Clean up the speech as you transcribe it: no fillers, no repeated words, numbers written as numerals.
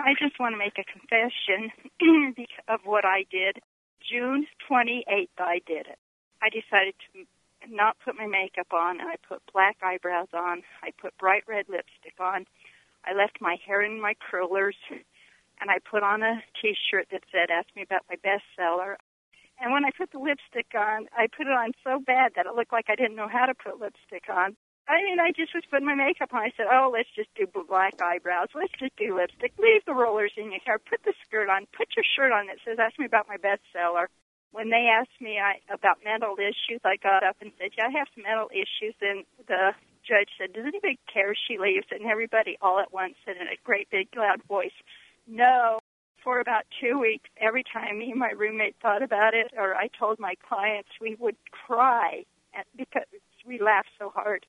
I just want to make a confession of what I did. June 28th, I did it. I decided to not put my makeup on. I put black eyebrows on. I put bright red lipstick on. I left my hair in my curlers, and I put on a T-shirt that said, "Ask me about my bestseller." And when I put the lipstick on, I put it on so bad that it looked like I didn't know how to put lipstick on. I just was putting my makeup on. I said, "Oh, let's just do black eyebrows. Let's just do lipstick. Leave the rollers in your hair. Put the skirt on. Put your shirt on that says, 'Ask me about my bestseller.'" When they asked me about mental issues, I got up and said, "Yeah, I have some mental issues." And the judge said, "Does anybody care if she leaves?" And everybody all at once said in a great big loud voice, "No." For about 2 weeks, every time me and my roommate thought about it, or I told my clients, we would cry because we laughed so hard.